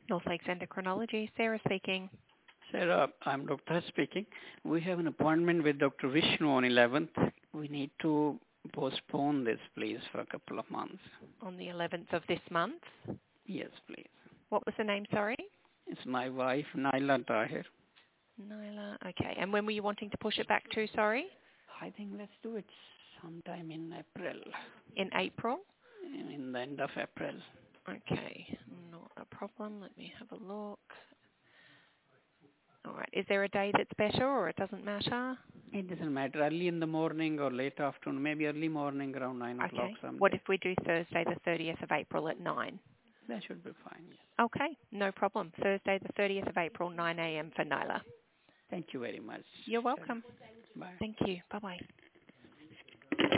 North Lakes Endocrinology, Sarah speaking. Sarah, I'm Dr. speaking. We have an appointment with Dr. Vishnu on 11th. We need to postpone this, please, for a couple of months. On the 11th of this month? Yes, please. What was the name, sorry? It's my wife, Naila Tahir. Naila, okay. And when were you wanting to push it back to, sorry? I think let's do it sometime in April. In April? In the end of April. Okay, not a problem. Let me have a look. All right. Is there a day that's better or it doesn't matter? It doesn't matter. Early in the morning or late afternoon, maybe early morning around 9 o'clock Okay. someday. What if we do Thursday the 30th of April at 9? That should be fine, yes. Okay, no problem. Thursday the 30th of April, 9 a.m. for Naila. Thank you very much. You're welcome. Bye. Thank you. Bye-bye.